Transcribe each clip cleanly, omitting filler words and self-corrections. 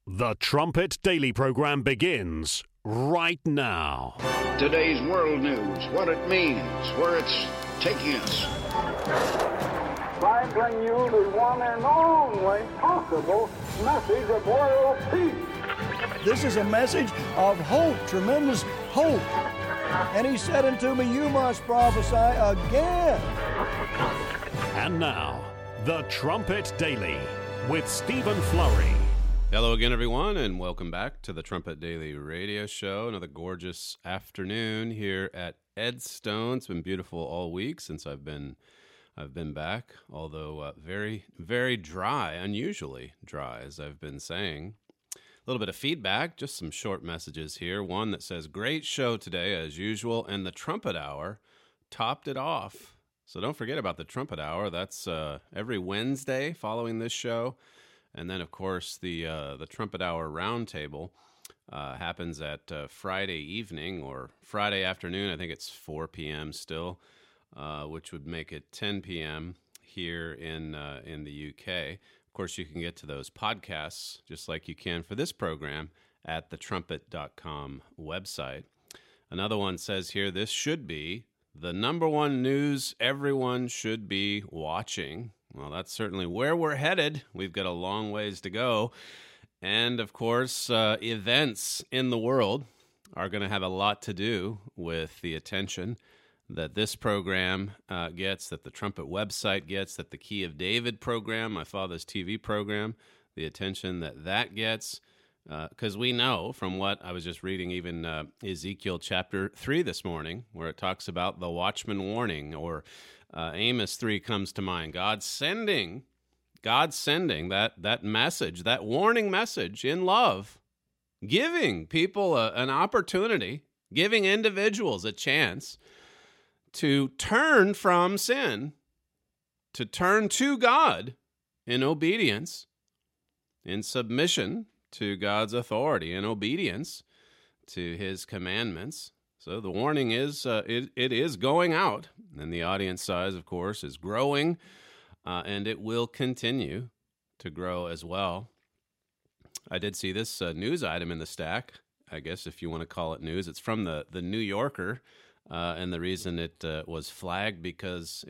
The Trumpet Daily program begins right now. Today's world news, what it means, where it's taking us. I bring you the one and only possible message of world peace. This is a message of hope, tremendous hope. And he said unto me, you must prophesy again. And now, The Trumpet Daily with Stephen Flurry. Hello again, everyone, and welcome back to the Trumpet Daily Radio Show. Another gorgeous afternoon here at Edstone. It's been beautiful all week since I've been back, although very, very dry, unusually dry, as I've been saying. A little bit of feedback, just some short messages here. One that says, great show today, as usual, and the Trumpet Hour topped it off. So don't forget about the Trumpet Hour. That's every Wednesday following this show. And then, of course, the Trumpet Hour Roundtable happens at Friday evening or Friday afternoon. I think it's 4 p.m. still, which would make it 10 p.m. here in the UK. Of course, you can get to those podcasts just like you can for this program at thetrumpet.com website. Another one says here, this should be the number one news everyone should be watching. Well, that's certainly where we're headed. We've got a long ways to go. And, of course, events in the world are going to have a lot to do with the attention that this program gets, that the Trumpet website gets, that the Key of David program, my father's TV program, the attention that gets. Because we know from what I was just reading, even Ezekiel chapter 3 this morning, where it talks about the watchman warning, or Amos 3 comes to mind. God sending that message, that warning message in love, giving people an opportunity, giving individuals a chance to turn from sin, to turn to God in obedience, in submission to God's authority, in obedience to his commandments. So the warning is, it is going out, and the audience size, of course, is growing, and it will continue to grow as well. I did see this news item in the stack, I guess if you want to call it news. It's from the New Yorker, and the reason it was flagged because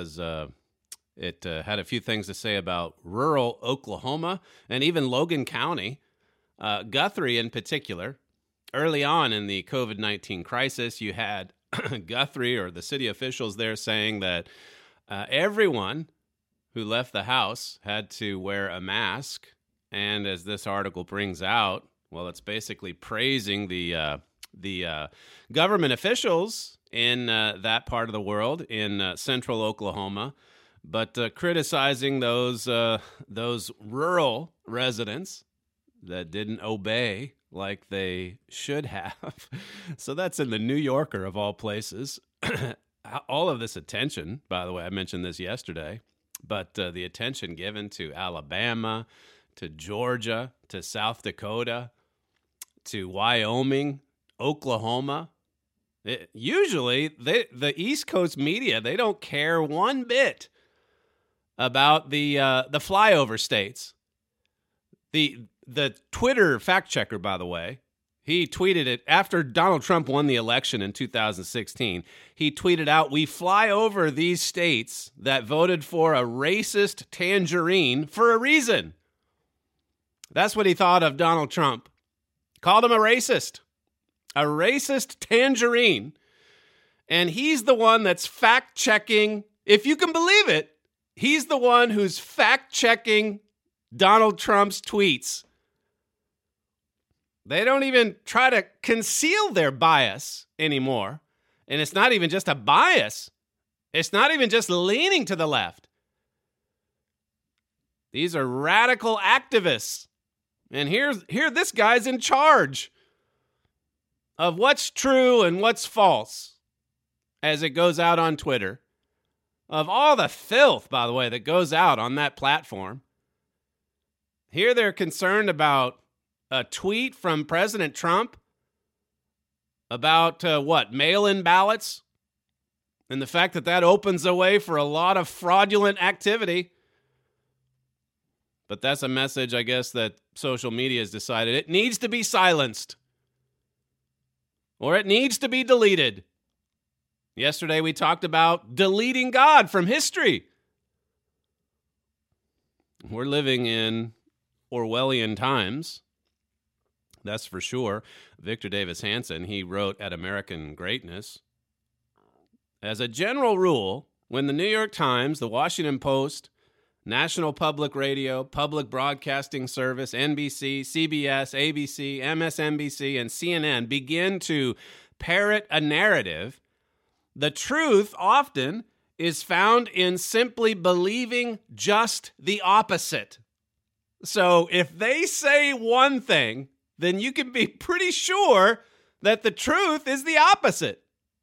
it had a few things to say about rural Oklahoma and even Logan County. Guthrie in particular. Early on in the COVID-19 crisis, you had Guthrie or the city officials there saying that everyone who left the house had to wear a mask. And as this article brings out, well, it's basically praising the government officials in that part of the world in central Oklahoma, but criticizing those rural residents that didn't obey like they should have. So that's in the New Yorker of all places. All of this attention, by the way, I mentioned this yesterday, but the attention given to Alabama, to Georgia, to South Dakota, to Wyoming, Oklahoma. Usually, the East Coast media, they don't care one bit about the flyover states. The Twitter fact checker, by the way, he tweeted it after Donald Trump won the election in 2016. He tweeted out, we fly over these states that voted for a racist tangerine for a reason. That's what he thought of Donald Trump. Called him a racist tangerine. And he's the one that's fact-checking, if you can believe it, he's the one who's fact-checking Donald Trump's tweets. They don't even try to conceal their bias anymore. And it's not even just a bias. It's not even just leaning to the left. These are radical activists. And here this guy's in charge of what's true and what's false as it goes out on Twitter. Of all the filth, by the way, that goes out on that platform. Here they're concerned about a tweet from President Trump about mail-in ballots, and the fact that opens the way for a lot of fraudulent activity. But that's a message, I guess, that social media has decided it needs to be silenced or it needs to be deleted. Yesterday we talked about deleting God from history. We're living in Orwellian times, that's for sure. Victor Davis Hanson, he wrote at American Greatness, as a general rule, when the New York Times, the Washington Post, National Public Radio, Public Broadcasting Service, NBC, CBS, ABC, MSNBC, and CNN begin to parrot a narrative, the truth often is found in simply believing just the opposite. So if they say one thing, then you can be pretty sure that the truth is the opposite.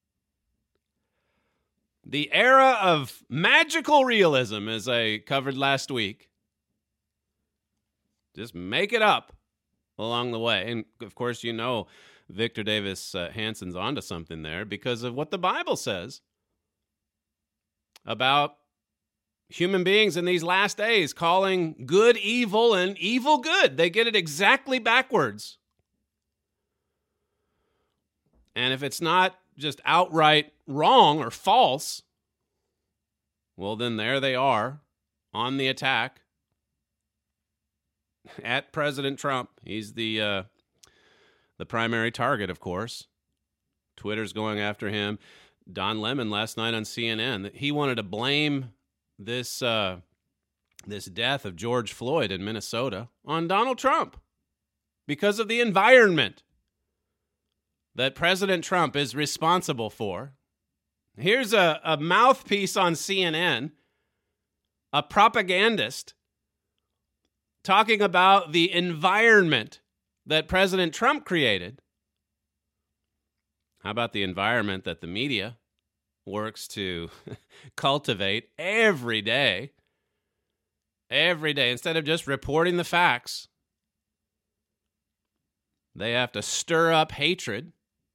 The era of magical realism, as I covered last week, just make it up along the way. And, of course, you know Victor Davis Hanson's onto something there because of what the Bible says about human beings in these last days calling good evil and evil good. They get it exactly backwards. And if it's not just outright wrong or false, well, then there they are on the attack at President Trump. He's the primary target, of course. Twitter's going after him. Don Lemon last night on CNN, he wanted to blame this death of George Floyd in Minnesota on Donald Trump because of the environment that President Trump is responsible for. Here's a mouthpiece on CNN, a propagandist, talking about the environment that President Trump created. How about the environment that the media works to cultivate every day? Every day, instead of just reporting the facts, they have to stir up hatred.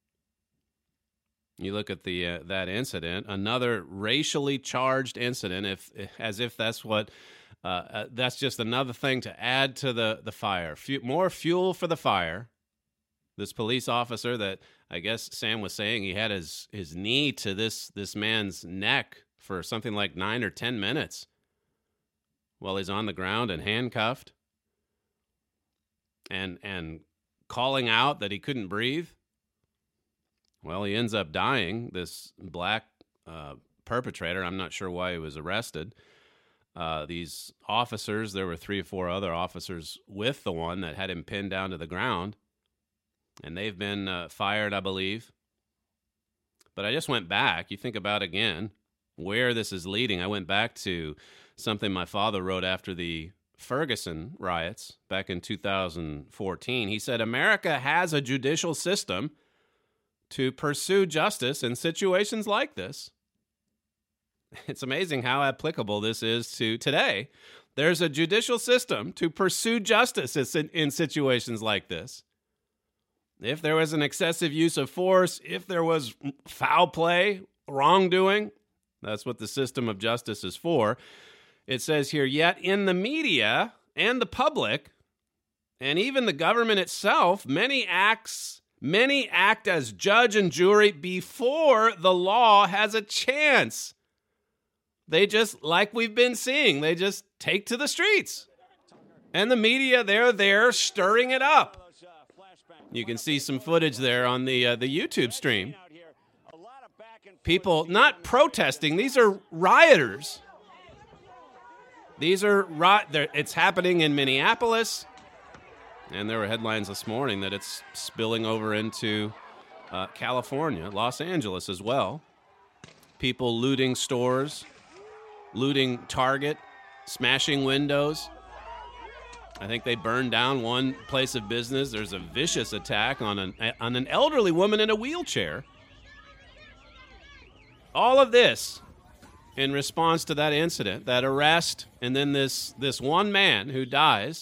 You look at that incident, another racially charged incident, as if that's what that's just another thing to add to the fire. More fuel for the fire. This police officer that I guess Sam was saying he had his knee to this man's neck for something like 9 or 10 minutes while he's on the ground and handcuffed and calling out that he couldn't breathe. Well, he ends up dying, this black perpetrator. I'm not sure why he was arrested. These officers, there were 3 or 4 other officers with the one that had him pinned down to the ground, and they've been fired, I believe. But I just went back. You think about, again, where this is leading. I went back to something my father wrote after the Ferguson riots back in 2014. He said, America has a judicial system to pursue justice in situations like this. It's amazing how applicable this is to today. There's a judicial system to pursue justice in situations like this. If there was an excessive use of force, if there was foul play, wrongdoing, that's what the system of justice is for. It says here, yet in the media and the public, and even the government itself, many act as judge and jury before the law has a chance. They just, like we've been seeing, they just take to the streets. And the media, they're there stirring it up. You can see some footage there on the YouTube stream. People not protesting, these are rioters. It's happening in Minneapolis. And there were headlines this morning that it's spilling over into California, Los Angeles as well. People looting stores, looting Target, smashing windows. I think they burned down one place of business. There's a vicious attack on an elderly woman in a wheelchair. All of this in response to that incident, that arrest, and then this one man who dies.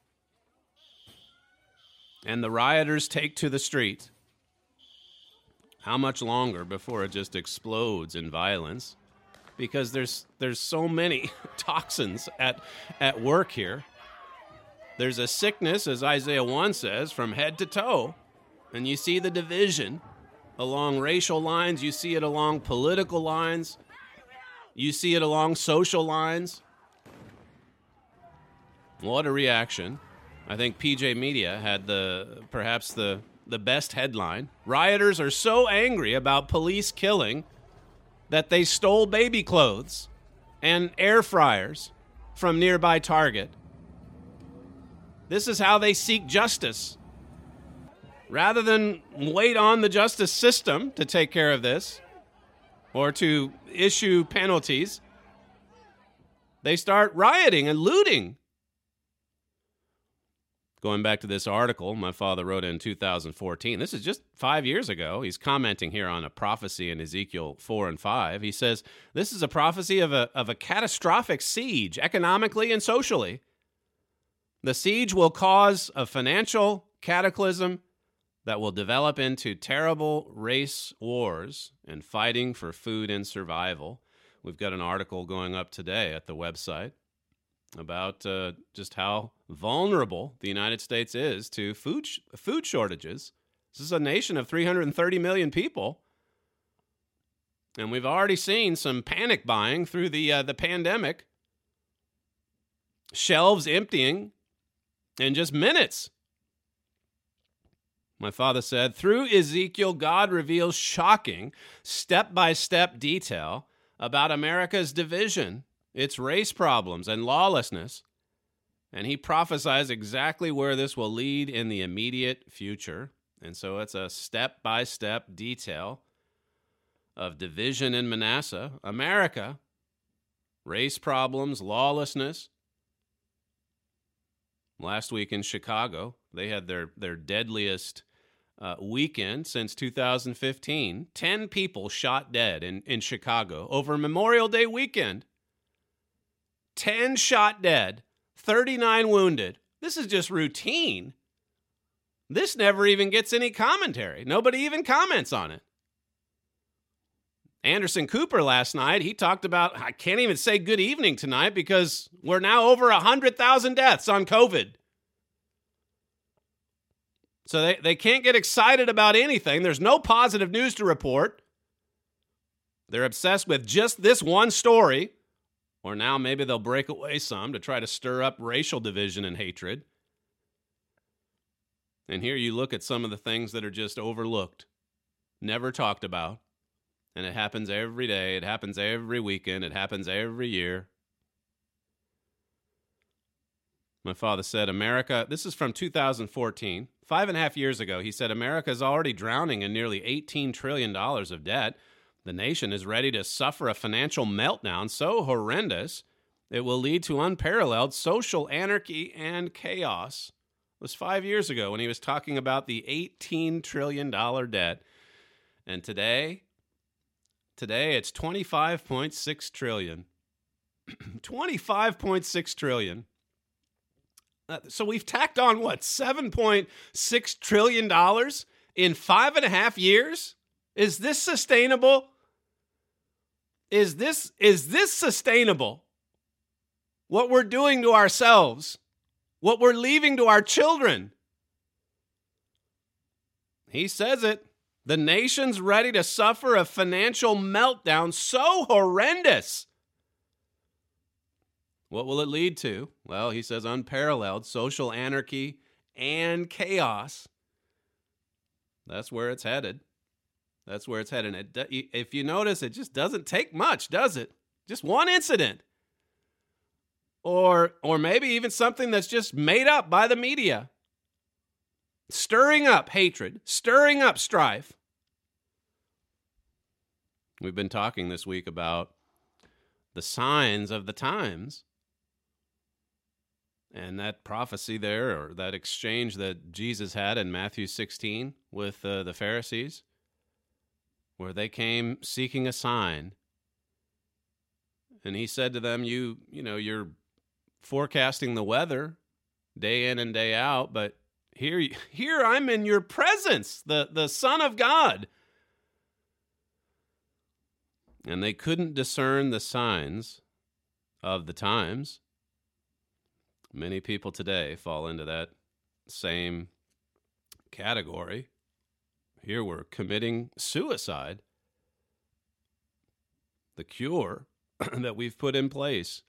And the rioters take to the street. How much longer before it just explodes in violence? Because there's so many toxins at work here. There's a sickness, as Isaiah 1 says, from head to toe. And you see the division along racial lines. You see it along political lines. You see it along social lines. What a reaction. I think PJ Media had perhaps the best headline. Rioters are so angry about police killing that they stole baby clothes and air fryers from nearby Target. This is how they seek justice. Rather than wait on the justice system to take care of this or to issue penalties, they start rioting and looting. Going back to this article my father wrote in 2014, this is just 5 years ago. He's commenting here on a prophecy in Ezekiel 4 and 5. He says, this is a prophecy of a catastrophic siege, economically and socially. The siege will cause a financial cataclysm that will develop into terrible race wars and fighting for food and survival. We've got an article going up today at the website about just how vulnerable the United States is to food shortages. This is a nation of 330 million people, and we've already seen some panic buying through the pandemic. Shelves emptying in just minutes. My father said, through Ezekiel, God reveals shocking step-by-step detail about America's division, its race problems, and lawlessness. And he prophesies exactly where this will lead in the immediate future. And so it's a step-by-step detail of division in Manasseh. America, race problems, lawlessness. Last week in Chicago, they had their deadliest weekend since 2015. 10 people shot dead in Chicago over Memorial Day weekend. 10 shot dead, 39 wounded. This is just routine. This never even gets any commentary. Nobody even comments on it. Anderson Cooper last night, he talked about, I can't even say good evening tonight because we're now over 100,000 deaths on COVID. So they can't get excited about anything. There's no positive news to report. They're obsessed with just this one story. Or now maybe they'll break away some to try to stir up racial division and hatred. And here you look at some of the things that are just overlooked, never talked about. And it happens every day. It happens every weekend. It happens every year. My father said, America, this is from 2014, 5.5 years ago, he said, America is already drowning in nearly $18 trillion of debt. The nation is ready to suffer a financial meltdown so horrendous it will lead to unparalleled social anarchy and chaos. It was 5 years ago when he was talking about the $18 trillion debt. And today it's $25.6 trillion. $25.6 trillion. So we've tacked on, what, $7.6 trillion in 5.5 years? Is this sustainable? Is this sustainable? What we're doing to ourselves, what we're leaving to our children. He says it. The nation's ready to suffer a financial meltdown so horrendous. What will it lead to? Well, he says unparalleled social anarchy and chaos. That's where it's headed. That's where it's headed. If you notice, it just doesn't take much, does it? Just one incident. Or maybe even something that's just made up by the media. Stirring up hatred, stirring up strife. We've been talking this week about the signs of the times. And that prophecy there, or that exchange that Jesus had in Matthew 16 with the Pharisees, where they came seeking a sign. And he said to them, you're forecasting the weather day in and day out, but here I'm in your presence, the Son of God. And they couldn't discern the signs of the times. Many people today fall into that same category. Here we're committing suicide. The cure that we've put in place,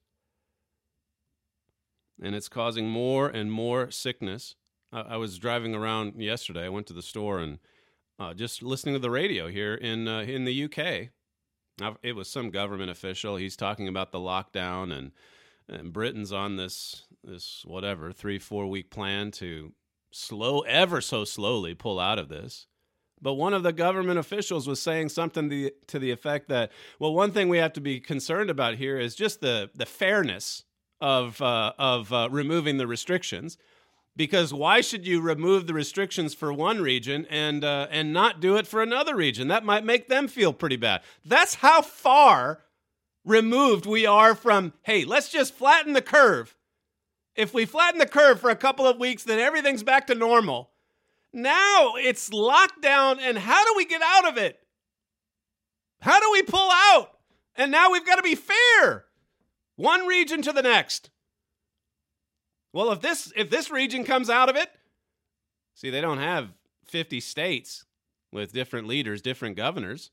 and it's causing more and more sickness. I was driving around yesterday. I went to the store and just listening to the radio here in the UK. It was some government official. He's talking about the lockdown, and Britain's on this 3-4 week plan to ever so slowly pull out of this. But one of the government officials was saying something to the effect that, well, one thing we have to be concerned about here is just the fairness of removing the restrictions. Because why should you remove the restrictions for one region and not do it for another region? That might make them feel pretty bad. That's how far removed we are from, hey, let's just flatten the curve. If we flatten the curve for a couple of weeks, then everything's back to normal. Now it's lockdown, and how do we get out of it? How do we pull out? And now we've got to be fair. One region to the next. Well, if this region comes out of it, see, they don't have 50 states with different leaders, different governors.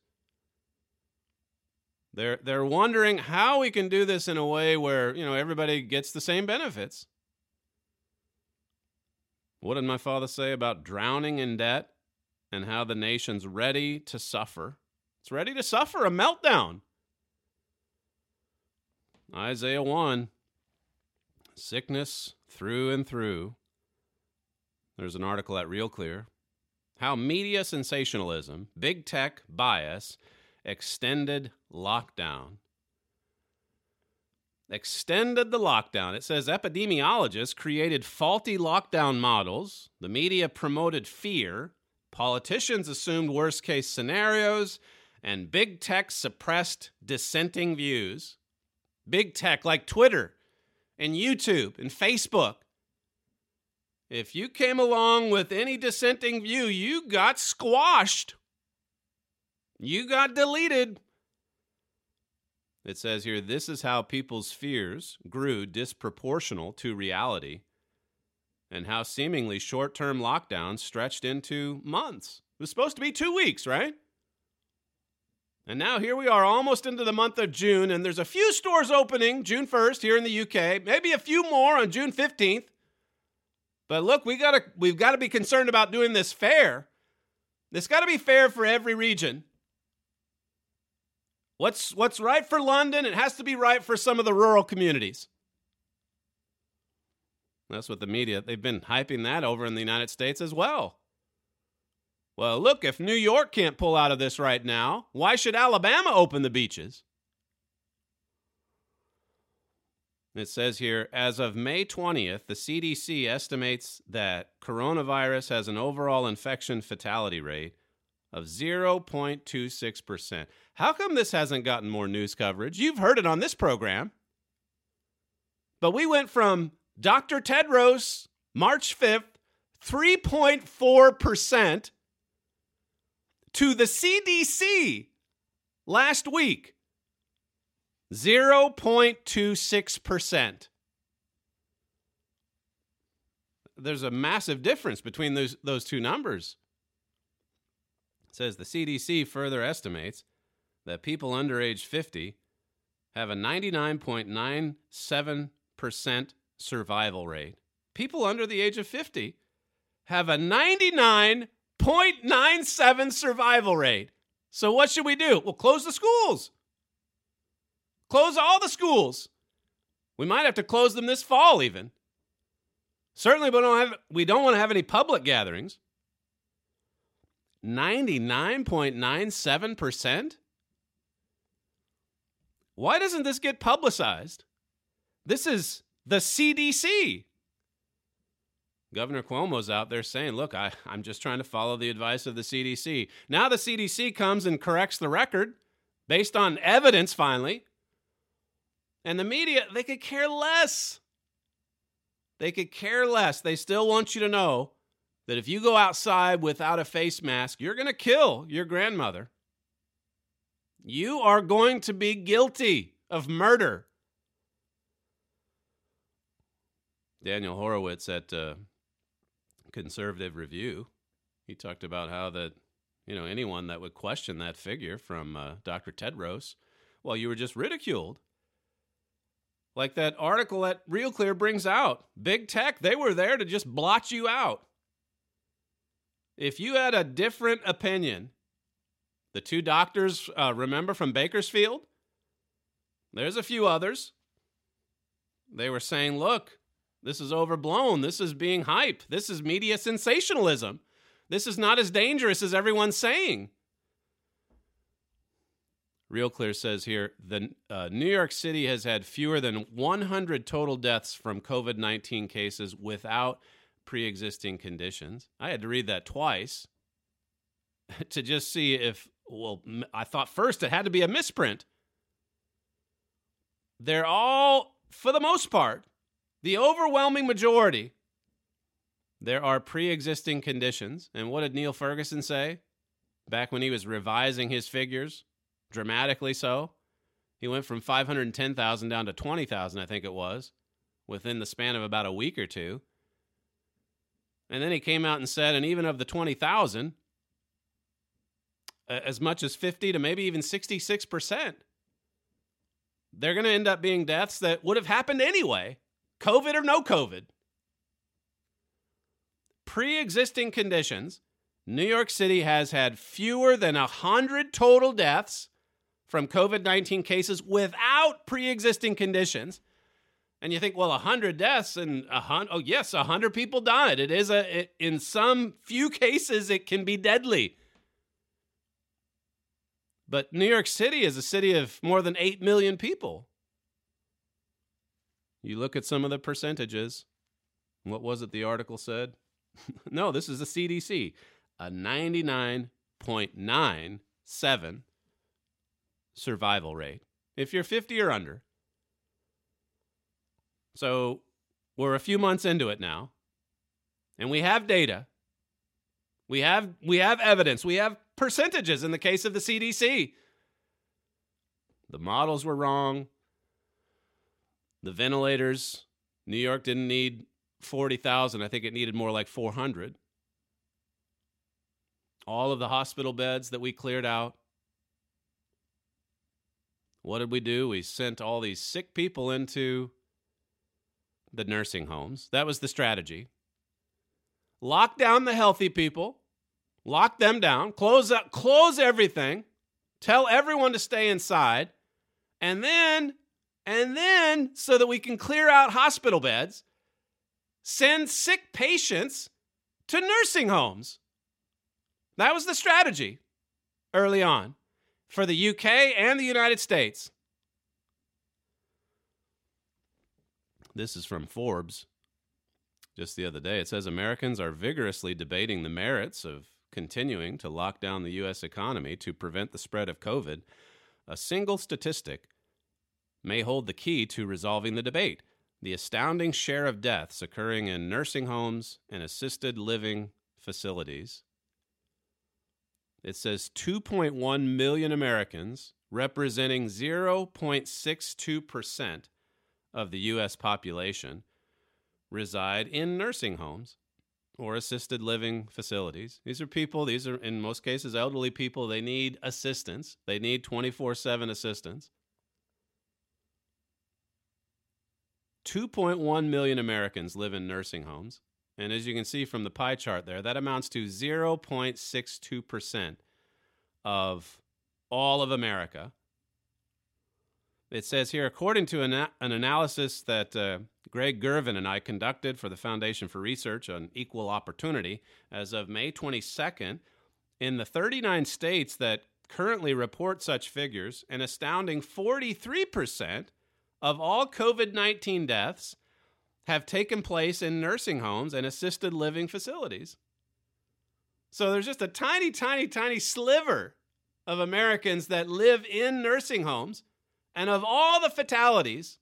They're wondering how we can do this in a way where, everybody gets the same benefits. What did my father say about drowning in debt and how the nation's ready to suffer? It's ready to suffer a meltdown. Isaiah 1. Sickness through and through. There's an article at Real Clear. How media sensationalism, big tech bias, extended lockdown. Extended the lockdown. It says epidemiologists created faulty lockdown models. The media promoted fear. Politicians assumed worst-case scenarios. And big tech suppressed dissenting views. Big tech like Twitter and YouTube and Facebook. If you came along with any dissenting view, you got squashed. You got deleted. It says here, this is how people's fears grew disproportional to reality, and how seemingly short-term lockdowns stretched into months. It was supposed to be 2 weeks, right? And now here we are almost into the month of June, and there's a few stores opening June 1st here in the UK, maybe a few more on June 15th. But look, we've got to be concerned about doing this fair. It's got to be fair for every region. What's right for London, it has to be right for some of the rural communities. That's what the media, they've been hyping that over in the United States as well. Well, look, if New York can't pull out of this right now, why should Alabama open the beaches? It says here, as of May 20th, the CDC estimates that coronavirus has an overall infection fatality rate of 0.26%. How come this hasn't gotten more news coverage? You've heard it on this program. But we went from Dr. Tedros, March 5th, 3.4%, to the CDC last week, 0.26%. There's a massive difference between those two numbers. It says the CDC further estimates that people under age 50 have a 99.97% survival rate. People under the age of 50 have a 99.97 survival rate. So what should we do? Well, close the schools. Close all the schools. We might have to close them this fall even. Certainly we don't want to have any public gatherings. 99.97%? Why doesn't this get publicized? This is the CDC. Governor Cuomo's out there saying, look, I'm just trying to follow the advice of the CDC. Now the CDC comes and corrects the record based on evidence finally. And the media, they could care less. They could care less. They still want you to know that if you go outside without a face mask, you're going to kill your grandmother. You are going to be guilty of murder. Daniel Horowitz at Conservative Review. He talked about how that, anyone that would question that figure from Dr. Tedros, well, you were just ridiculed. Like that article that Real Clear brings out. Big Tech, they were there to just blot you out. If you had a different opinion, the two doctors, remember from Bakersfield? There's a few others. They were saying, look, this is overblown. This is being hype. This is media sensationalism. This is not as dangerous as everyone's saying. Real Clear says here, the New York City has had fewer than 100 total deaths from COVID-19 cases without pre-existing conditions. I had to read that twice to just see if, I thought first it had to be a misprint. They're all, for the most part, the overwhelming majority, there are pre-existing conditions. And what did Neil Ferguson say back when he was revising his figures? Dramatically so. He went from 510,000 down to 20,000, I think it was, within the span of about a week or two. And then he came out and said, and even of the 20,000, as much as 50 to maybe even 66%, they're going to end up being deaths that would have happened anyway, COVID or no COVID. Pre-existing conditions, New York City has had fewer than 100 total deaths from COVID-19 cases without pre-existing conditions. And you think, well, 100 deaths and 100 people died. It is in some few cases, it can be deadly. But New York City is a city of more than 8 million people. You look at some of the percentages. What was it the article said? No, this is the CDC. A 99.97 survival rate if you're 50 or under. So we're a few months into it now, and we have data. We have evidence. We have percentages in the case of the CDC. The models were wrong. The ventilators, New York didn't need 40,000. I think it needed more like 400. All of the hospital beds that we cleared out. What did we do? We sent all these sick people into the nursing homes. That was the strategy. Lock down the healthy people. Lock them down. Close everything. Tell everyone to stay inside. And then, so that we can clear out hospital beds, send sick patients to nursing homes. That was the strategy early on for the UK and the United States. This is from Forbes just the other day. It says Americans are vigorously debating the merits of continuing to lock down the U.S. economy to prevent the spread of COVID. A single statistic may hold the key to resolving the debate. The astounding share of deaths occurring in nursing homes and assisted living facilities. It says 2.1 million Americans, representing 0.62% of the U.S. population, reside in nursing homes or assisted living facilities. These are in most cases elderly people. They need assistance. They need 24/7 assistance. 2.1 million Americans live in nursing homes. And as you can see from the pie chart there, that amounts to 0.62% of all of America. It says here, according to an analysis that Greg Gervin and I conducted for the Foundation for Research on Equal Opportunity, as of May 22nd, in the 39 states that currently report such figures, an astounding 43% of all COVID-19 deaths have taken place in nursing homes and assisted living facilities. So there's just a tiny, tiny, tiny sliver of Americans that live in nursing homes. And of all the fatalities,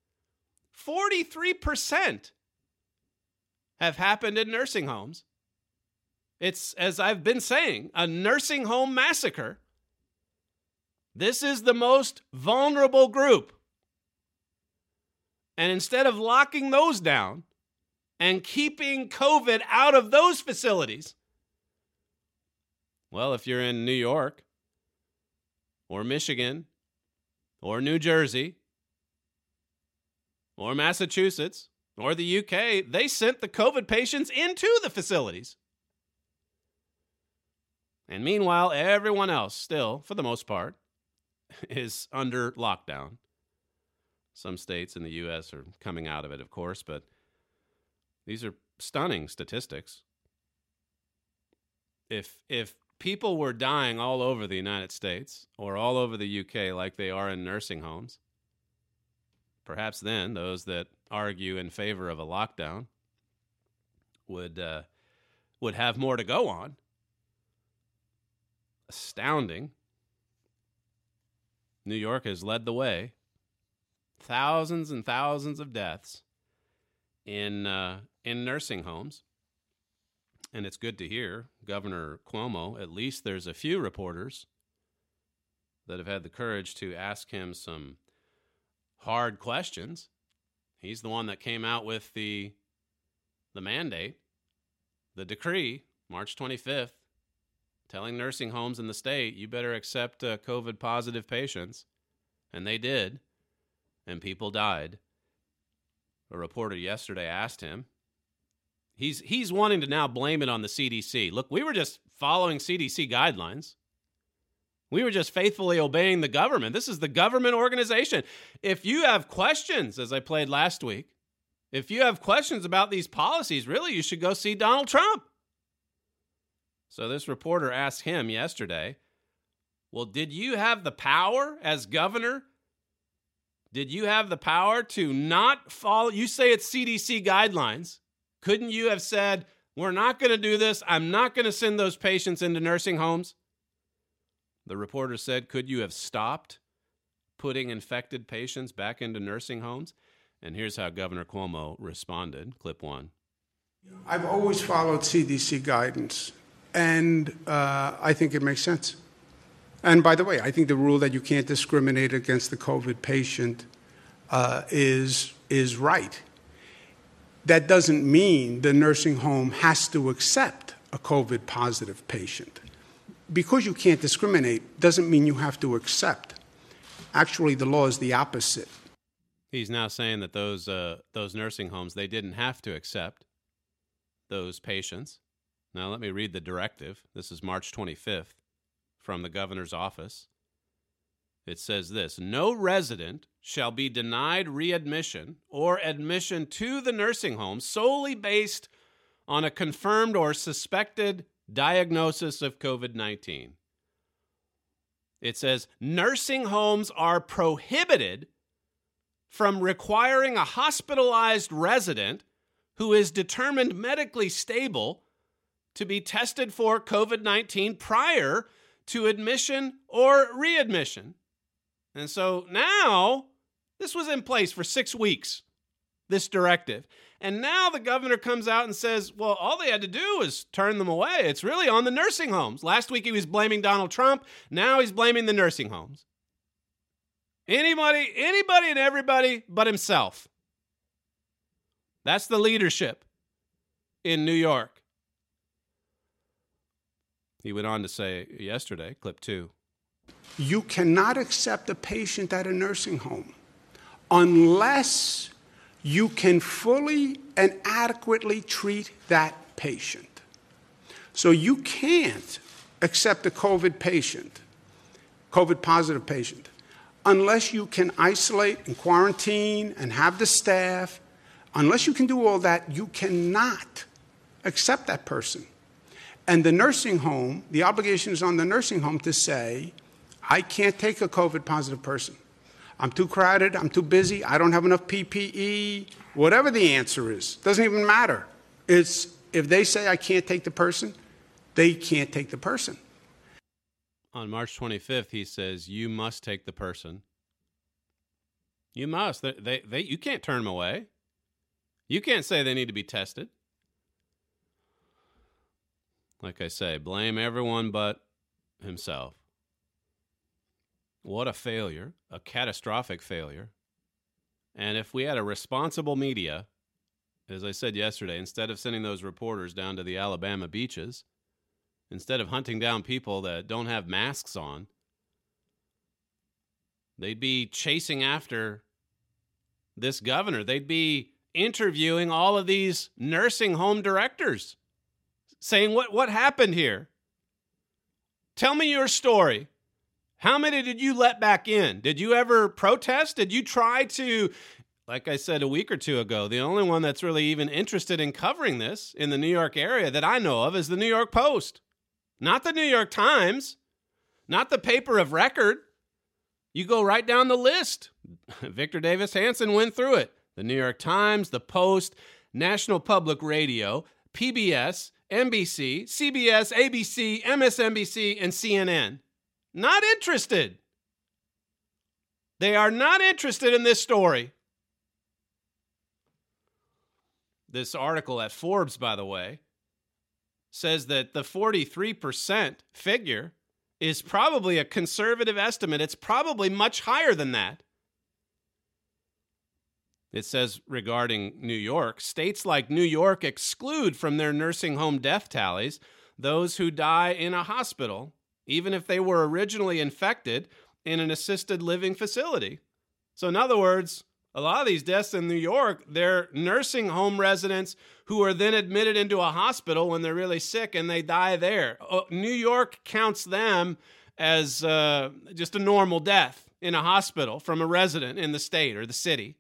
43% have happened in nursing homes. It's, as I've been saying, a nursing home massacre. This is the most vulnerable group. And instead of locking those down, and keeping COVID out of those facilities. Well, if you're in New York or Michigan or New Jersey or Massachusetts or the UK, they sent the COVID patients into the facilities. And meanwhile, everyone else still, for the most part, is under lockdown. Some states in the U.S. are coming out of it, of course, but these are stunning statistics. If people were dying all over the United States or all over the UK like they are in nursing homes, perhaps then those that argue in favor of a lockdown would have more to go on. Astounding. New York has led the way. Thousands and thousands of deaths in nursing homes. And it's good to hear Governor Cuomo, at least there's a few reporters that have had the courage to ask him some hard questions. He's the one that came out with the mandate, the decree, March 25th, telling nursing homes in the state, you better accept COVID-positive patients. And they did, and people died. A reporter yesterday asked him. He's wanting to now blame it on the CDC. Look, we were just following CDC guidelines. We were just faithfully obeying the government. This is the government organization. If you have questions, as I played last week, if you have questions about these policies, really, you should go see Donald Trump. So this reporter asked him yesterday, well, did you have the power as governor? Did you have the power to not follow? You say it's CDC guidelines. Couldn't you have said, we're not going to do this. I'm not going to send those patients into nursing homes? The reporter said, could you have stopped putting infected patients back into nursing homes? And here's how Governor Cuomo responded. Clip 1. I've always followed CDC guidance, and I think it makes sense. And by the way, I think the rule that you can't discriminate against the COVID patient is right. That doesn't mean the nursing home has to accept a COVID positive patient. Because you can't discriminate doesn't mean you have to accept. Actually, the law is the opposite. He's now saying that those nursing homes, they didn't have to accept those patients. Now, let me read the directive. This is March 25th from the governor's office. It says this: no resident shall be denied readmission or admission to the nursing home solely based on a confirmed or suspected diagnosis of COVID-19. It says nursing homes are prohibited from requiring a hospitalized resident who is determined medically stable to be tested for COVID-19 prior to admission or readmission. And so now, this was in place for 6 weeks, this directive. And now the governor comes out and says, well, all they had to do was turn them away. It's really on the nursing homes. Last week he was blaming Donald Trump. Now he's blaming the nursing homes. Anybody and everybody but himself. That's the leadership in New York. He went on to say yesterday, clip 2. You cannot accept a patient at a nursing home unless you can fully and adequately treat that patient. So you can't accept a COVID patient, COVID positive patient, unless you can isolate and quarantine and have the staff. Unless you can do all that, you cannot accept that person. And the nursing home, the obligation is on the nursing home to say, I can't take a COVID positive person. I'm too crowded, I'm too busy, I don't have enough PPE, whatever the answer is, doesn't even matter. It's, if they say I can't take the person, they can't take the person. On March 25th, he says, you must take the person. You must. You can't turn them away. You can't say they need to be tested. Like I say, blame everyone but himself. What a failure, a catastrophic failure. And if we had a responsible media as I said yesterday, instead of sending those reporters down to the Alabama beaches, instead of hunting down people that don't have masks on, they'd be chasing after this governor. They'd be interviewing all of these nursing home directors, saying, what happened here? Tell me your story. How many did you let back in? Did you ever protest? Did you try to, like I said a week or two ago, the only one that's really even interested in covering this in the New York area that I know of is the New York Post. Not the New York Times, not the paper of record. You go right down the list. Victor Davis Hanson went through it. The New York Times, the Post, National Public Radio, PBS, NBC, CBS, ABC, MSNBC, and CNN. Not interested. They are not interested in this story. This article at Forbes, by the way, says that the 43% figure is probably a conservative estimate. It's probably much higher than that. It says regarding New York, states like New York exclude from their nursing home death tallies those who die in a hospital, even if they were originally infected in an assisted living facility. So in other words, a lot of these deaths in New York, they're nursing home residents who are then admitted into a hospital when they're really sick and they die there. New York counts them as just a normal death in a hospital from a resident in the state or the city.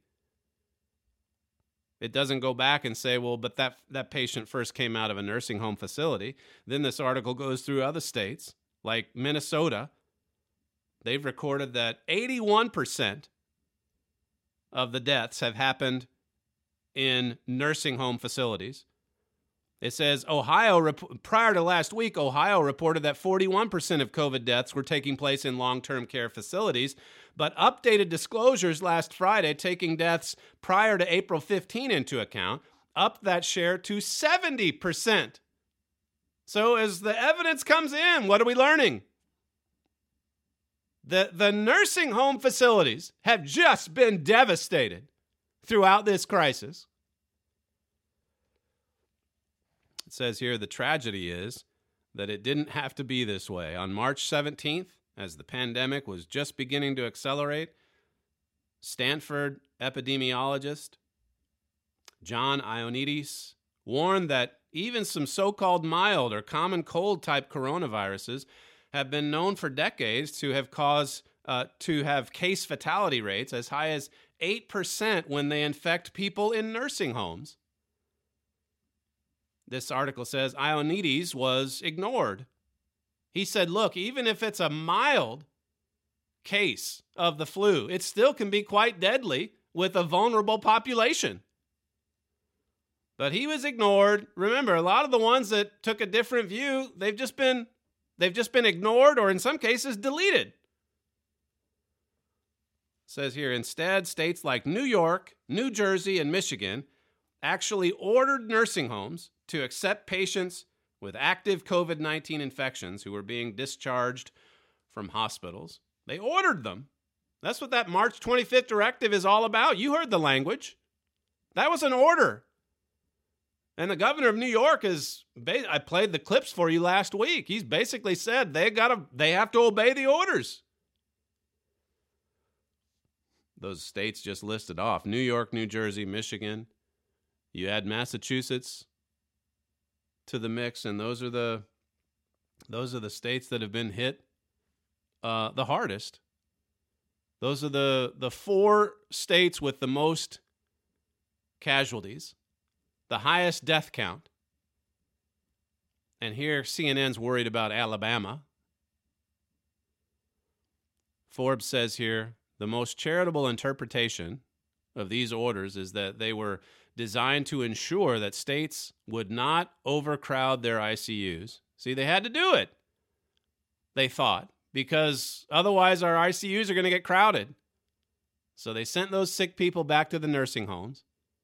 It doesn't go back and say, well, but that patient first came out of a nursing home facility. Then this article goes through other states, like Minnesota. They've recorded that 81% of the deaths have happened in nursing home facilities. It says Ohio, prior to last week, Ohio reported that 41% of COVID deaths were taking place in long-term care facilities, but updated disclosures last Friday, taking deaths prior to April 15 into account, upped that share to 70%. So as the evidence comes in, what are we learning? The nursing home facilities have just been devastated throughout this crisis. It says here the tragedy is that it didn't have to be this way. On March 17th, as the pandemic was just beginning to accelerate, Stanford epidemiologist John Ioannidis warned that even some so-called mild or common cold type coronaviruses have been known for decades to have case fatality rates as high as 8% when they infect people in nursing homes. This article says Ioannidis was ignored. He said, look, even if it's a mild case of the flu, it still can be quite deadly with a vulnerable population. But he was ignored. Remember, a lot of the ones that took a different view, they've just been ignored or in some cases deleted. It says here, instead, states like New York, New Jersey, and Michigan actually ordered nursing homes to accept patients with active COVID-19 infections who were being discharged from hospitals. They ordered them. That's what that March 25th directive is all about. You heard the language. That was an order. And the governor of New York I played the clips for you last week. He's basically said they have to obey the orders. Those states just listed off: New York, New Jersey, Michigan. You add Massachusetts to the mix, and those are the states that have been hit the hardest. Those are the 4 states with the most casualties, the highest death count. And here CNN's worried about Alabama. Forbes says here, the most charitable interpretation of these orders is that they were designed to ensure that states would not overcrowd their ICUs. See, they had to do it, they thought, because otherwise our ICUs are going to get crowded. So they sent those sick people back to the nursing homes.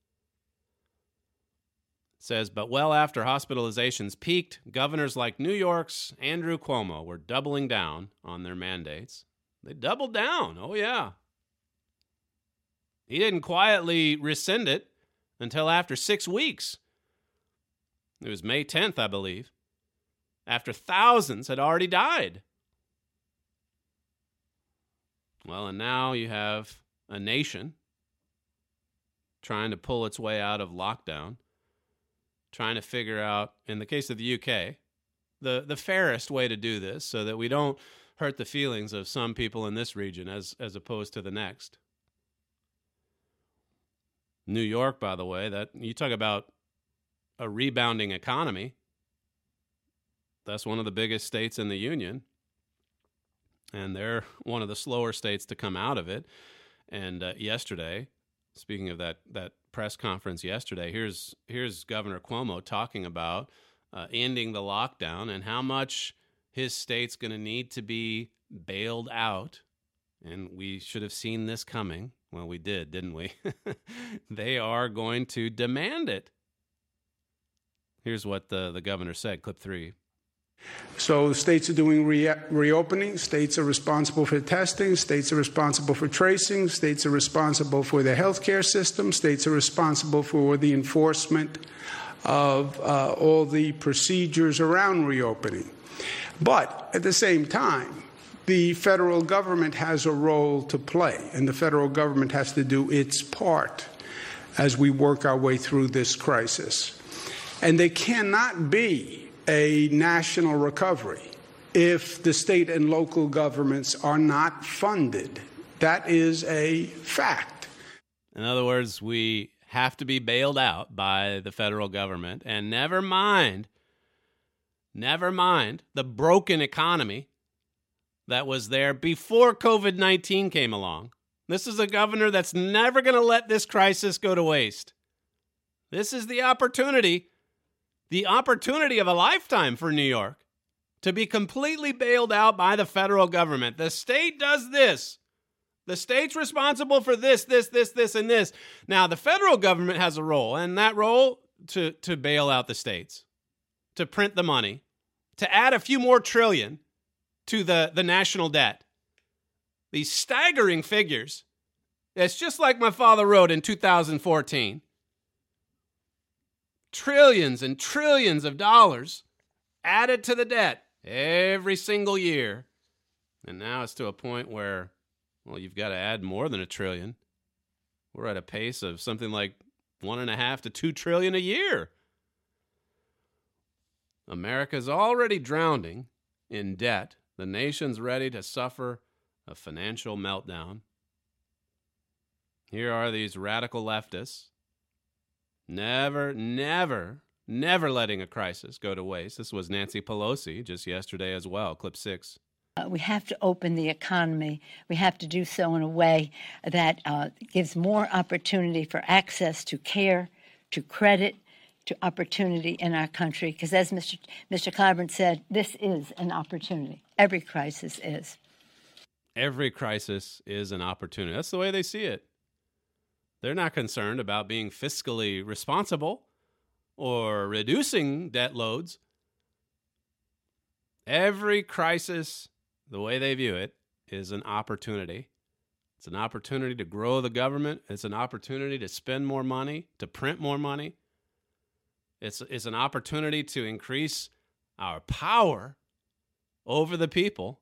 It says, but well after hospitalizations peaked, governors like New York's Andrew Cuomo were doubling down on their mandates. They doubled down. Oh, yeah. He didn't quietly rescind it until after 6 weeks. It was May 10th, I believe, after thousands had already died. Well, and now you have a nation trying to pull its way out of lockdown, trying to figure out, in the case of the UK, the fairest way to do this so that we don't hurt the feelings of some people in this region as opposed to the next. New York, by the way, that you talk about a rebounding economy. That's one of the biggest states in the union, and they're one of the slower states to come out of it. And yesterday, speaking of that press conference yesterday, here's Governor Cuomo talking about ending the lockdown and how much his state's going to need to be bailed out. And we should have seen this coming. Well, we did, didn't we? They are going to demand it. Here's what the governor said, clip 3. So states are doing reopening. States are responsible for testing. States are responsible for tracing. States are responsible for the healthcare system. States are responsible for the enforcement of all the procedures around reopening. But at the same time, the federal government has a role to play, and the federal government has to do its part as we work our way through this crisis. And there cannot be a national recovery if the state and local governments are not funded. That is a fact. In other words, we have to be bailed out by the federal government, and never mind the broken economy that was there before COVID-19 came along. This is a governor that's never going to let this crisis go to waste. This is the opportunity of a lifetime for New York to be completely bailed out by the federal government. The state does this. The state's responsible for this, and this. Now, the federal government has a role, and that role to bail out the states, to print the money, to add a few more trillion to the national debt. These staggering figures. It's just like my father wrote in 2014. Trillions and trillions of dollars added to the debt every single year. And now it's to a point where, well, you've got to add more than $1 trillion. We're at a pace of something like $1.5 to $2 trillion a year. America's already drowning in debt. The nation's ready to suffer a financial meltdown. Here are these radical leftists, never letting a crisis go to waste. This was Nancy Pelosi just yesterday as well. Clip 6. We have to open the economy. We have to do so in a way that gives more opportunity for access to care, to credit, to opportunity in our country. Because as Mr. Clyburn said, this is an opportunity. Every crisis is. Every crisis is an opportunity. That's the way they see it. They're not concerned about being fiscally responsible or reducing debt loads. Every crisis, the way they view it, is an opportunity. It's an opportunity to grow the government. It's an opportunity to spend more money, to print more money. It's an opportunity to increase our power over the people.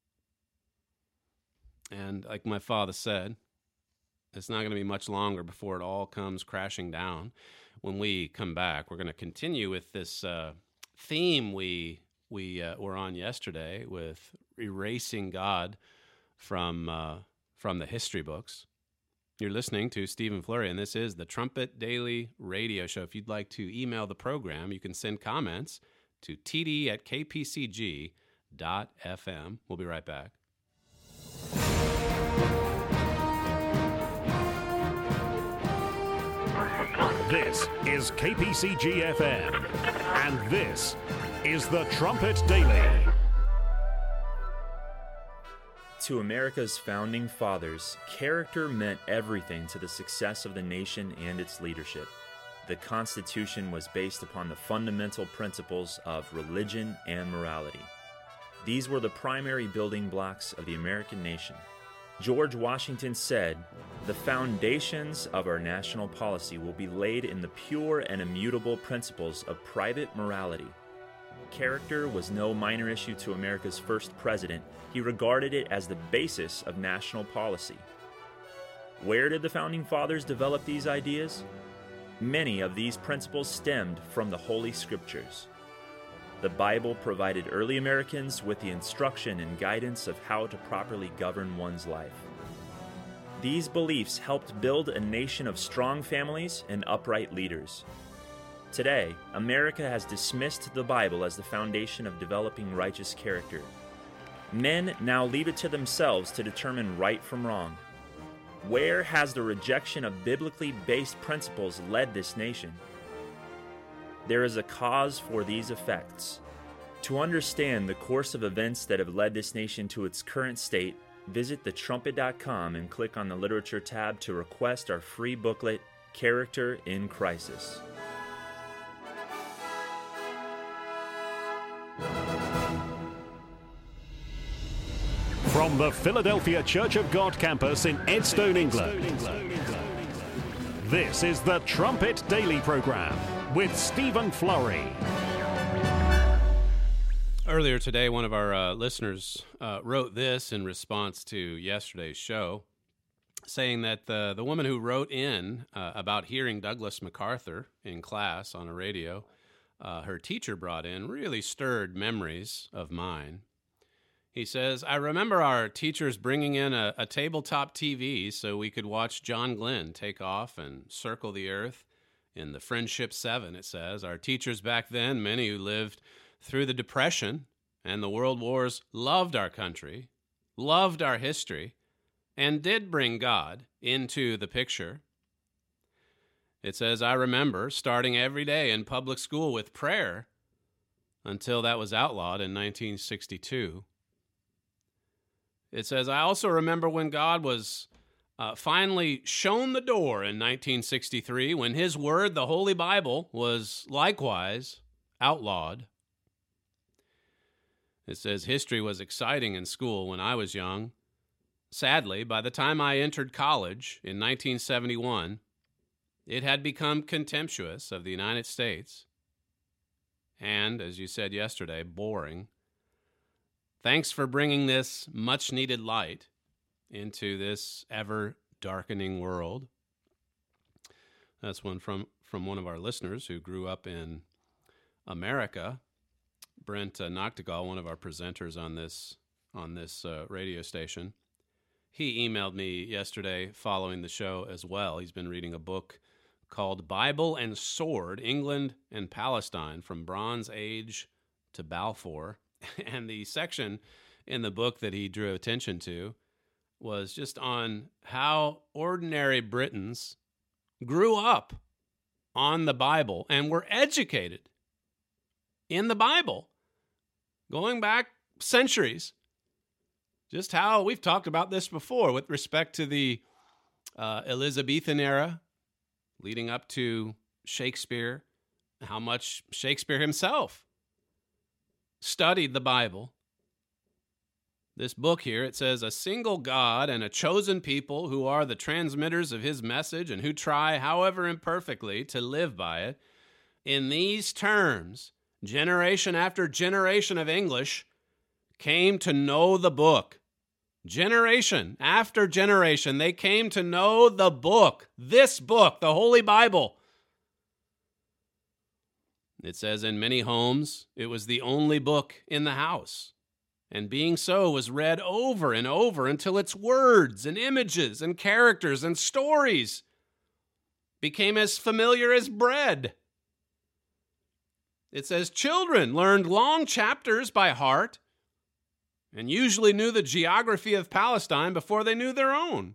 And like my father said, it's not going to be much longer before it all comes crashing down. When we come back, we're going to continue with this theme we were on yesterday with erasing God from the history books. You're listening to Stephen Flurry, and this is the Trumpet Daily Radio Show. If you'd like to email the program, you can send comments to td@kpcg.fm. We'll be right back. This is KPCG-FM, and this is the Trumpet Daily. To America's founding fathers, character meant everything to the success of the nation and its leadership. The Constitution was based upon the fundamental principles of religion and morality. These were the primary building blocks of the American nation. George Washington said, "The foundations of our national policy will be laid in the pure and immutable principles of private morality." Character was no minor issue to America's first president. He regarded it as the basis of national policy. Where did the Founding Fathers develop these ideas? Many of these principles stemmed from the Holy Scriptures. The Bible provided early Americans with the instruction and guidance of how to properly govern one's life. These beliefs helped build a nation of strong families and upright leaders. Today, America has dismissed the Bible as the foundation of developing righteous character. Men now leave it to themselves to determine right from wrong. Where has the rejection of biblically based principles led this nation? There is a cause for these effects. To understand the course of events that have led this nation to its current state, visit thetrumpet.com and click on the Literature tab to request our free booklet, Character in Crisis. From the Philadelphia Church of God campus in Edstone, England, this is the Trumpet Daily Program with Stephen Flurry. Earlier today, one of our listeners wrote this in response to yesterday's show, saying that the woman who wrote in about hearing Douglas MacArthur in class on a radio, her teacher brought in, really stirred memories of mine. He says, "I remember our teachers bringing in a tabletop TV so we could watch John Glenn take off and circle the earth in the Friendship 7, it says. Our teachers back then, many who lived through the Depression and the World Wars, loved our country, loved our history, and did bring God into the picture." It says, "I remember starting every day in public school with prayer until that was outlawed in 1962. It says, "I also remember when God was finally shown the door in 1963, when his word, the Holy Bible, was likewise outlawed." It says, "History was exciting in school when I was young. Sadly, by the time I entered college in 1971, it had become contemptuous of the United States and, as you said yesterday, boring. Thanks for bringing this much-needed light into this ever-darkening world." That's one from one of our listeners who grew up in America, Brent Noctegal, one of our presenters on this radio station. He emailed me yesterday following the show as well. He's been reading a book called Bible and Sword, England and Palestine, from Bronze Age to Balfour. And the section in the book that he drew attention to was just on how ordinary Britons grew up on the Bible and were educated in the Bible, going back centuries. Just how we've talked about this before with respect to the Elizabethan era leading up to Shakespeare, how much Shakespeare himself studied the Bible. This book here, it says, "A single God and a chosen people who are the transmitters of his message and who try, however imperfectly, to live by it. In these terms, generation after generation of English came to know the book." Generation after generation, they came to know the book, this book, the Holy Bible. It says, "In many homes, it was the only book in the house, and being so was read over and over until its words and images and characters and stories became as familiar as bread." It says, "Children learned long chapters by heart and usually knew the geography of Palestine before they knew their own."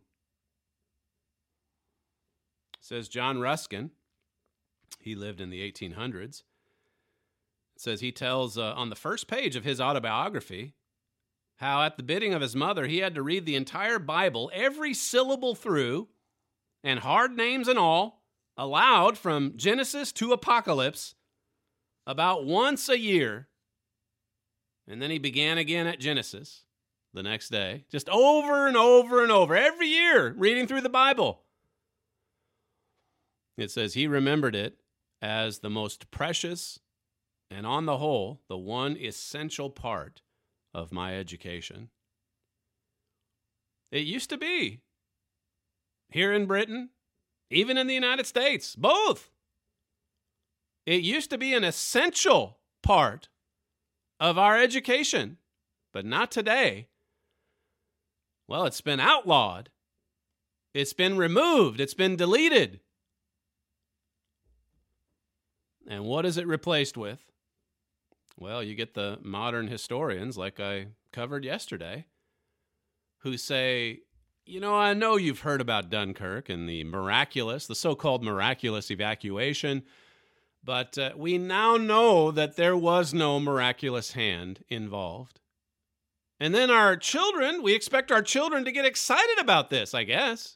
It says, John Ruskin, he lived in the 1800s. It says he tells on the first page of his autobiography how at the bidding of his mother he had to read the entire Bible, every syllable through, and hard names and all, aloud from Genesis to Apocalypse, about once a year. And then he began again at Genesis, the next day, just over and over and over, every year, reading through the Bible. It says he remembered it as the most precious and, on the whole, the one essential part of my education. It used to be, here in Britain, even in the United States, both. It used to be an essential part of our education, but not today. Well, it's been outlawed. It's been removed. It's been deleted. And what is it replaced with? Well, you get the modern historians, like I covered yesterday, who say, you know, I know you've heard about Dunkirk and the so-called miraculous evacuation, but we now know that there was no miraculous hand involved. And then we expect our children to get excited about this, I guess.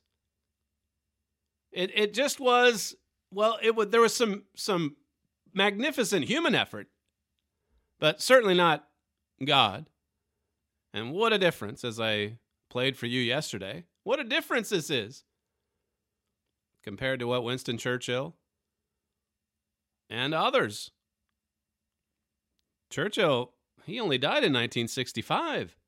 It just was, well, there was some magnificent human effort, but certainly not God. And what a difference, as I played for you yesterday, what a difference this is compared to what Winston Churchill and others. Churchill, he only died in 1965.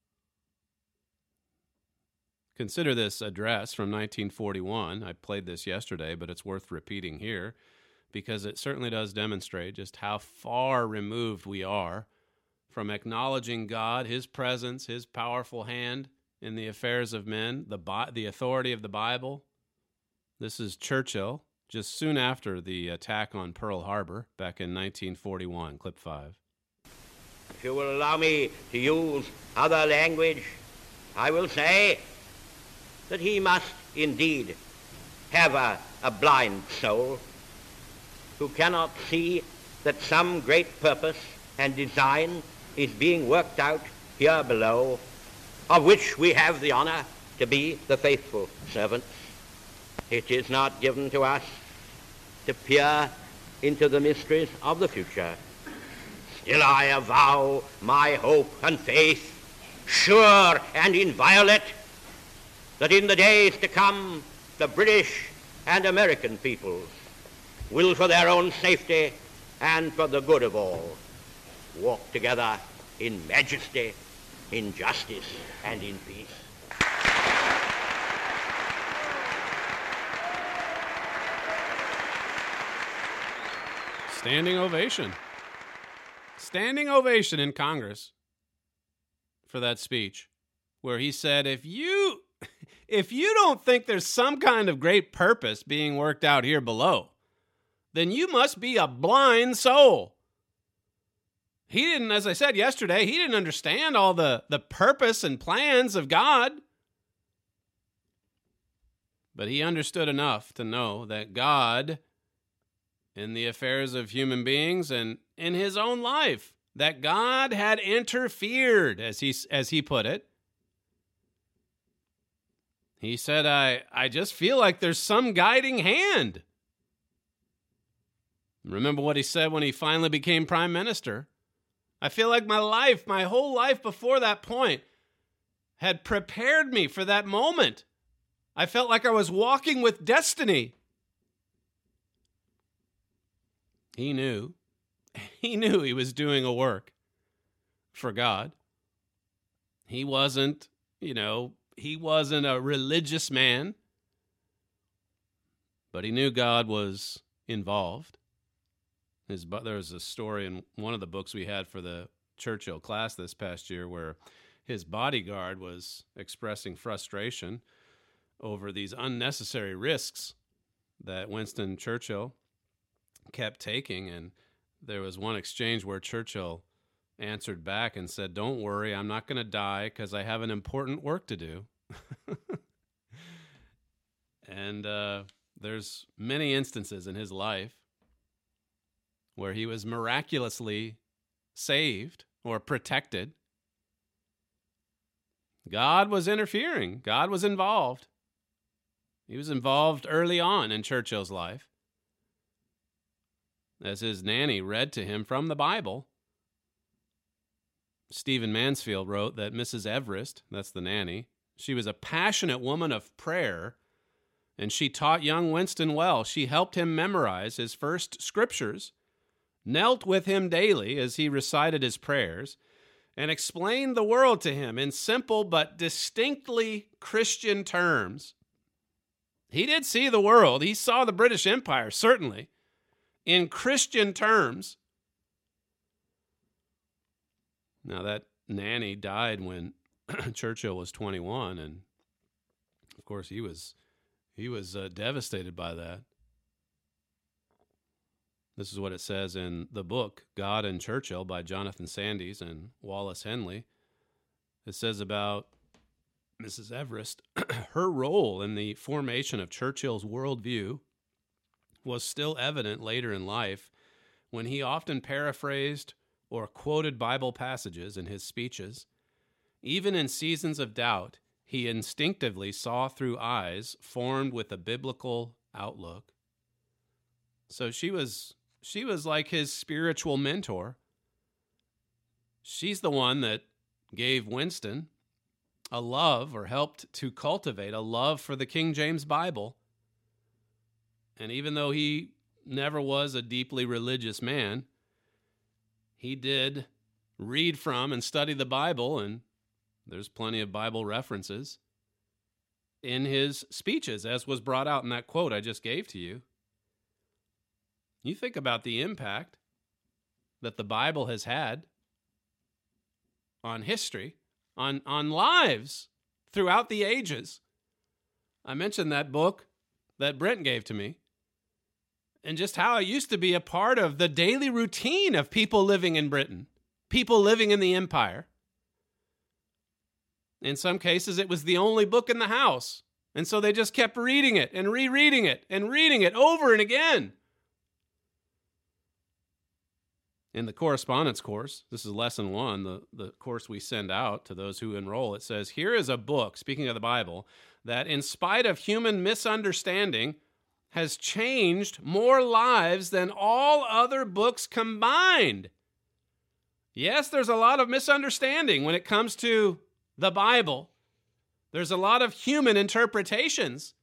Consider this address from 1941. I played this yesterday, but it's worth repeating here because it certainly does demonstrate just how far removed we are from acknowledging God, His presence, His powerful hand in the affairs of men, the authority of the Bible. This is Churchill, just soon after the attack on Pearl Harbor back in 1941, clip 5. If you will allow me to use other language, I will say that he must indeed have a blind soul who cannot see that some great purpose and design is being worked out here below, of which we have the honor to be the faithful servants. It is not given to us to peer into the mysteries of the future. Still I avow my hope and faith, sure and inviolate, that in the days to come the British and American peoples will, for their own safety and for the good of all, walk together in majesty, in justice, and in peace. Standing ovation. Standing ovation in Congress for that speech, where he said, if you don't think there's some kind of great purpose being worked out here below, then you must be a blind soul. He didn't, as I said yesterday, he didn't understand all the purpose and plans of God. But he understood enough to know that God, in the affairs of human beings and in his own life, that God had interfered, as he put it. He said, I just feel like there's some guiding hand. Remember what he said when he finally became prime minister? I feel like my whole life before that point had prepared me for that moment. I felt like I was walking with destiny. He knew he was doing a work for God. He wasn't a religious man, but he knew God was involved. There was a story in one of the books we had for the Churchill class this past year where his bodyguard was expressing frustration over these unnecessary risks that Winston Churchill kept taking. And there was one exchange where Churchill answered back and said, "Don't worry, I'm not going to die because I have an important work to do." And there's many instances in his life where he was miraculously saved or protected. God was interfering. God was involved. He was involved early on in Churchill's life, as his nanny read to him from the Bible. Stephen Mansfield wrote that Mrs. Everest, that's the nanny, she was a passionate woman of prayer, and she taught young Winston well. She helped him memorize his first scriptures, knelt with him daily as he recited his prayers, and explained the world to him in simple but distinctly Christian terms. He did see the world. He saw the British Empire, certainly, in Christian terms. Now, that nanny died when Churchill was 21, and of course he was devastated by that. This is what it says in the book God and Churchill by Jonathan Sandys and Wallace Henley. It says about Mrs. Everest, her role in the formation of Churchill's worldview was still evident later in life when he often paraphrased or quoted Bible passages in his speeches. Even in seasons of doubt, he instinctively saw through eyes formed with a biblical outlook. So she was like his spiritual mentor. She's the one that gave Winston a love, or helped to cultivate a love for the King James Bible. And even though he never was a deeply religious man, he did read from and study the Bible, and there's plenty of Bible references in his speeches, as was brought out in that quote I just gave to you. You think about the impact that the Bible has had on history, on lives throughout the ages. I mentioned that book that Brent gave to me, and just how it used to be a part of the daily routine of people living in Britain, people living in the empire. In some cases, it was the only book in the house, and so they just kept reading it and rereading it and reading it over and again. In the correspondence course, this is lesson 1, the course we send out to those who enroll, it says, here is a book, speaking of the Bible, that in spite of human misunderstanding, has changed more lives than all other books combined. Yes, there's a lot of misunderstanding when it comes to the Bible. There's a lot of human interpretations.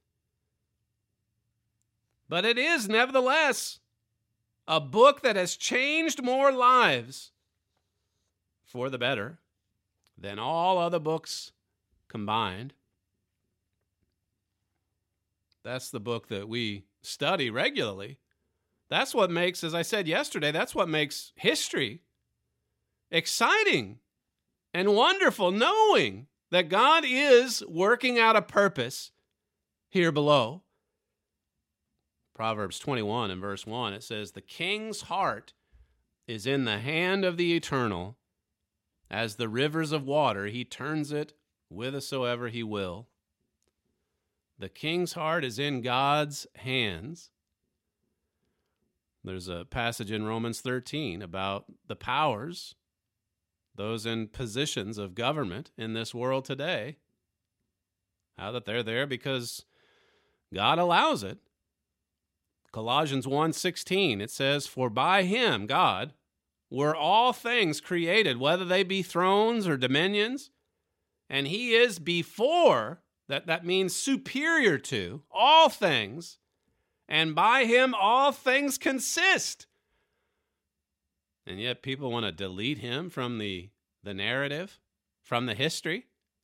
But it is, nevertheless, a book that has changed more lives for the better than all other books combined. That's the book that we study regularly. That's what makes, as I said yesterday, that's what makes history exciting and wonderful, knowing that God is working out a purpose here below. Proverbs 21 and verse 1, it says, the king's heart is in the hand of the Eternal. As the rivers of water, he turns it whithersoever he will. The king's heart is in God's hands. There's a passage in Romans 13 about the powers, those in positions of government in this world today, how that they're there because God allows it. Colossians 1:16, it says, for by him, God, were all things created, whether they be thrones or dominions, and he is before, that means superior to, all things, and by him all things consist. And yet people want to delete him from the narrative, from the history.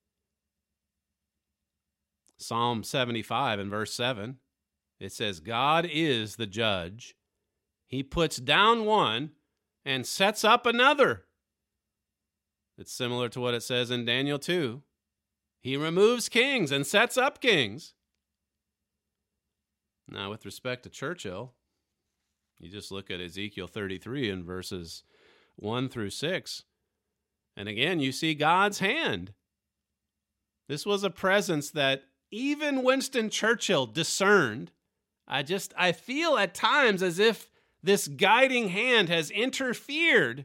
Psalm 75 and verse 7, it says, God is the judge. He puts down one and sets up another. It's similar to what it says in Daniel 2. He removes kings and sets up kings. Now, with respect to Churchill, you just look at Ezekiel 33 in verses 1 through 6. And again, you see God's hand. This was a presence that even Winston Churchill discerned. I feel at times as if this guiding hand has interfered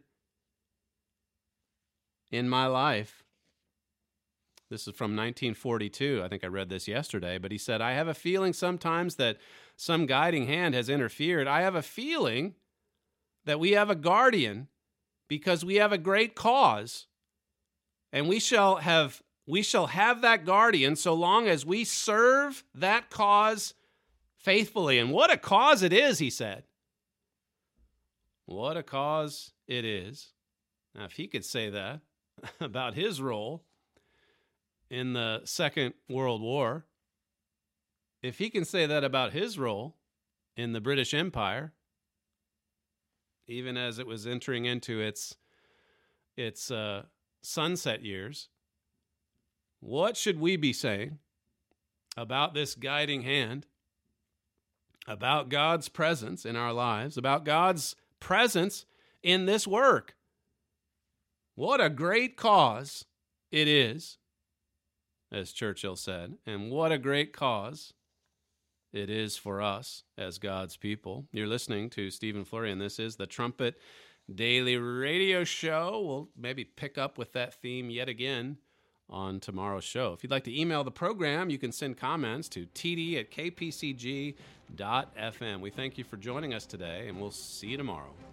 in my life. This is from 1942. I think I read this yesterday, but he said, I have a feeling sometimes that some guiding hand has interfered. I have a feeling that we have a guardian because we have a great cause And we shall have that guardian so long as we serve that cause faithfully. And what a cause it is, he said. What a cause it is. Now, if he could say that about his role in the Second World War, if he can say that about his role in the British Empire, even as it was entering into its sunset years, what should we be saying about this guiding hand, about God's presence in our lives, about God's presence in this work? What a great cause it is, as Churchill said, and what a great cause it is for us as God's people. You're listening to Stephen Flurry, and this is the Trumpet Daily Radio Show. We'll maybe pick up with that theme yet again on tomorrow's show. If you'd like to email the program, you can send comments to td@kpcg.fm. We thank you for joining us today, and we'll see you tomorrow.